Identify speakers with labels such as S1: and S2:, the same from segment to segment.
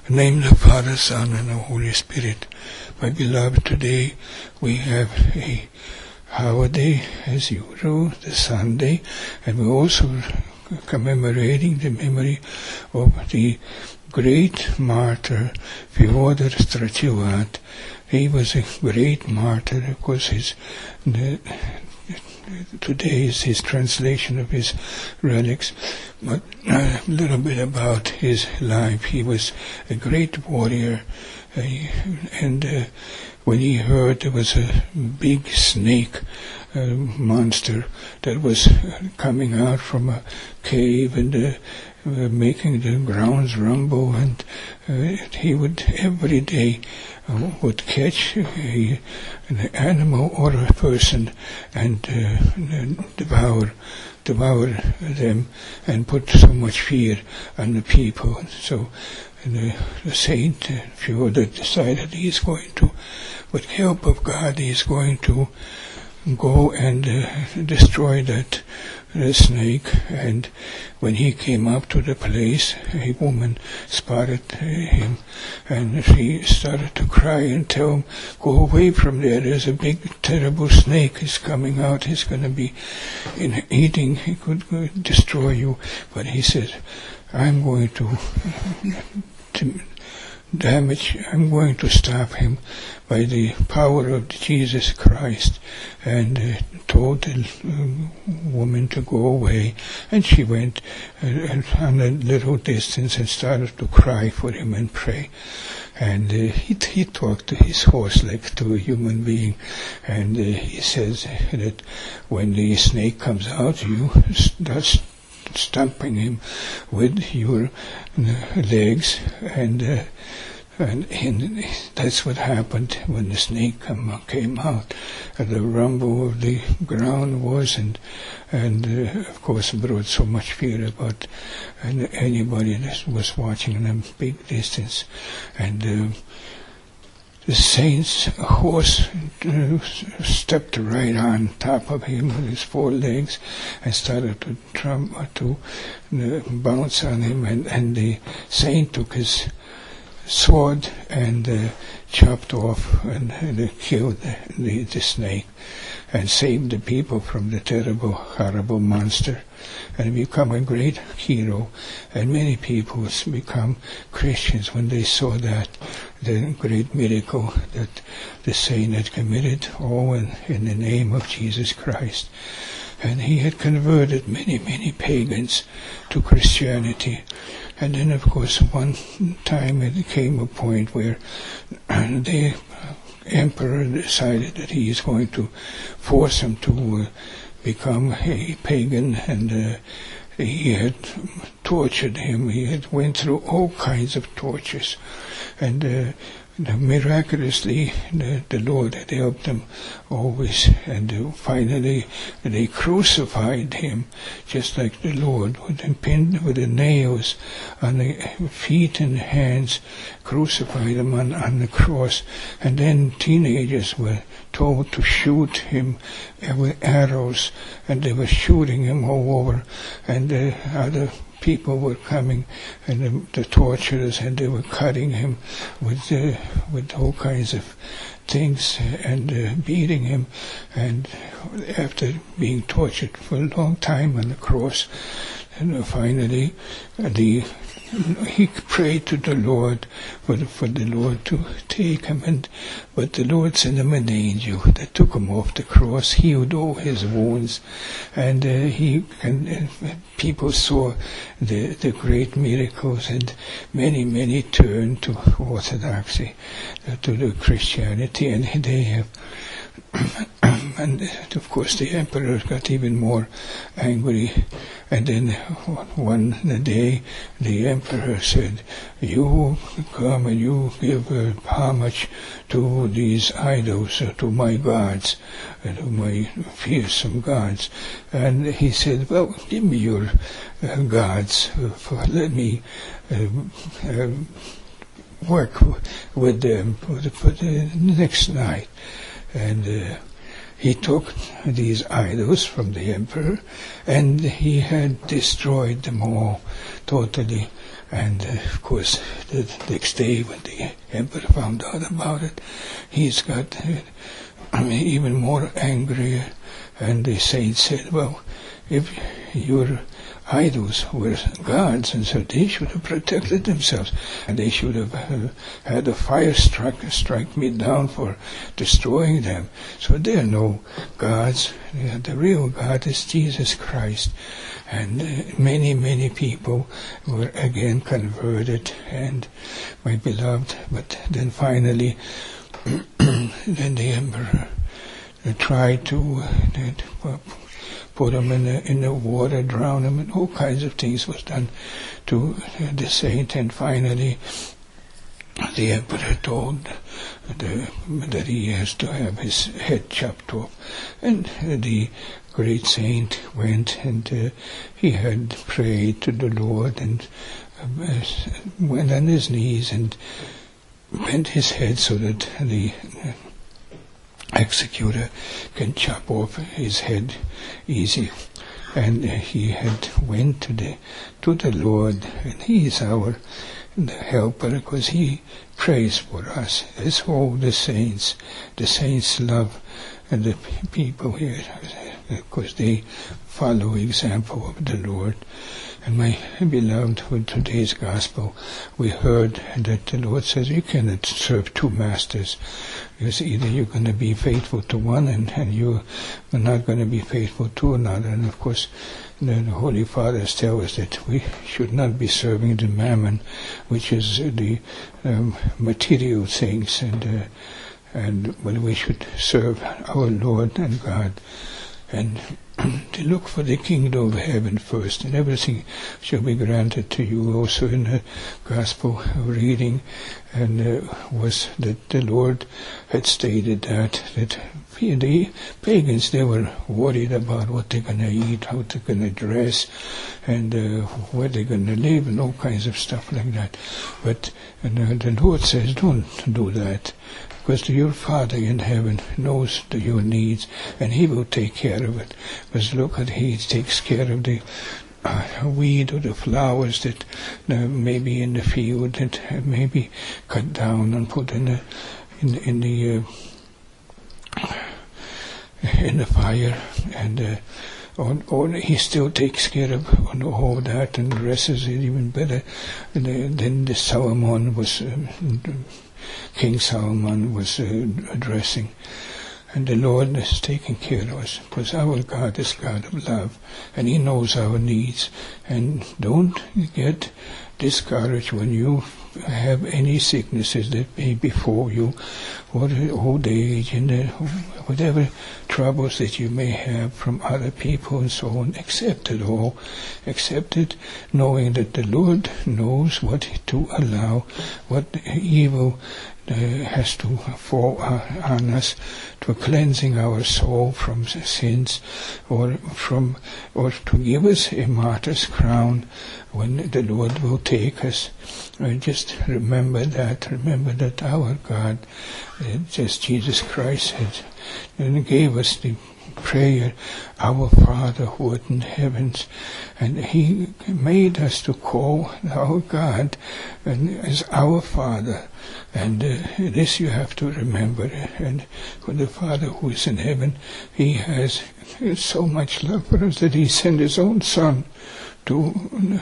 S1: In the name of the Father, Son, and the Holy Spirit. My beloved, today we have a holiday as usual, the Sunday, and we're also commemorating the memory of the great martyr Fyodor Strachivat. He was a great martyr because today is his translation of his relics, but a little bit about his life. He was a great warrior, and when he heard there was a big snake monster that was coming out from a cave and making the grounds rumble, and he would every day would catch an animal or a person and devour them and put so much fear on the people. So the saint Fyodor decided he's going to, with help of God, he's going to go and destroy that snake. And when he came up to the place, a woman spotted him, and she started to cry and tell him, "Go away from there, there's a big terrible snake is coming out, he's going to be eating, he could destroy you." But he said, I'm going to stop him by the power of Jesus Christ, and told the woman to go away, and she went on a little distance and started to cry for him and pray. And he talked to his horse like to a human being, and he says that when the snake comes out, you start stomping him with your legs, and that's what happened when the snake came out. The rumble of the ground was, and of course brought so much fear about anybody that was watching in a big distance. And the saint's horse stepped right on top of him with his four legs and started to bounce on him, and the saint took his sword and chopped off and killed the snake and saved the people from the terrible, horrible monster, and become a great hero. And many people become Christians when they saw that, the great miracle that the saint had committed, all in the name of Jesus Christ. And he had converted many, many pagans to Christianity. And then, of course, one time it came a point where the emperor decided that he is going to force him to become a pagan, and he had tortured him. He had went through all kinds of tortures, and miraculously the Lord had helped him always, and finally they crucified him just like the Lord, with him pinned with the nails on the feet and hands, crucified him on the cross. And then teenagers were told to shoot him with arrows, and they were shooting him all over, and other people were coming, and the torturers, and they were cutting him with all kinds of things and beating him. And after being tortured for a long time on the cross, and finally he prayed to the Lord for the Lord to take him, but the Lord sent him an angel that took him off the cross, healed all his wounds, and people saw the great miracles, and many turned to Orthodoxy, to the Christianity, and they have. And of course the emperor got even more angry, and then one day the emperor said, "You come and you give homage to these idols, to my gods, to my fearsome gods." And he said, "Well, give me your gods, let me work with them for the next night." And he took these idols from the emperor, and he had destroyed them all totally. And of course, the next day when the emperor found out about it, he's got even more angry. And the saint said, well, if your idols were gods, and so they should have protected themselves, and they should have had a fire strike me down for destroying them. So they are no gods. The real God is Jesus Christ. And many, many people were again converted, and my beloved, but then finally, then the emperor tried to put him in the water, drown him, and all kinds of things was done to the saint. And finally, the emperor told that he has to have his head chopped off. And the great saint went, and he had prayed to the Lord, and went on his knees and bent his head so that the executor can chop off his head easy. And he had went to the Lord, and he is our helper, because he prays for us, as all the saints love and the people here, because they follow example of the Lord. And my beloved, with today's gospel, we heard that the Lord says you cannot serve two masters. Because either you're going to be faithful to one, and you are not going to be faithful to another. And of course, the Holy Fathers tell us that we should not be serving the mammon, which is the material things, but we should serve our Lord and God, and to look for the kingdom of heaven first, and everything shall be granted to you. Also in the gospel reading, and was that the Lord had stated that the pagans, they were worried about what they're going to eat, how they're going to dress, and where they're going to live, and all kinds of stuff like that. But the Lord says, don't do that, because your Father in heaven knows your needs, and He will take care of it. Because look at, He takes care of the weed or the flowers that may be in the field, that may be cut down and put in the fire, and or He still takes care of all that and dresses it even better than the Solomon was. King Solomon was addressing. And the Lord is taking care of us, because our God is God of love, and He knows our needs. And don't get discouraged when you have any sicknesses that may befall you, or the old age, and whatever troubles that you may have from other people and so on. Accept it all. Accept it, knowing that the Lord knows what to allow, what evil has to fall on us, to cleansing our soul from sins, or to give us a martyr's crown when the Lord will take us. Just remember that our God, just Jesus Christ said, and gave us the prayer, Our Father who art in heavens, and He made us to call our God as our Father. And this you have to remember. And for the Father who is in heaven, He has so much love for us that He sent His own Son to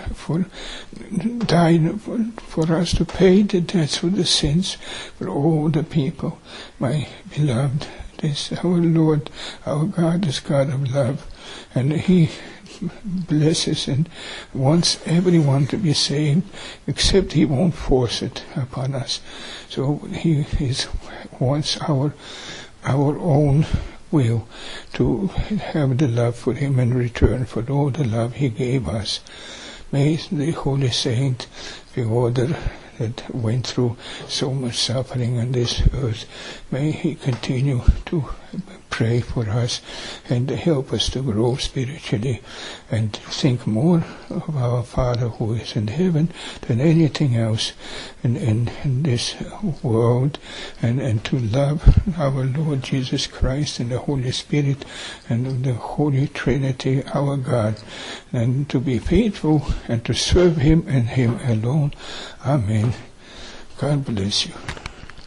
S1: die for us, to pay the debts for the sins for all the people. My beloved, this our Lord, our God is God of love, and He blesses and wants everyone to be saved, except He won't force it upon us. So He wants our own will to have the love for Him in return for all the love He gave us. May the Holy Saint, the order that went through so much suffering on this earth, may he continue to pray for us and help us to grow spiritually and think more of our Father who is in heaven than anything else in this world, and to love our Lord Jesus Christ and the Holy Spirit and the Holy Trinity, our God, and to be faithful and to serve Him and Him alone. Amen. God bless you.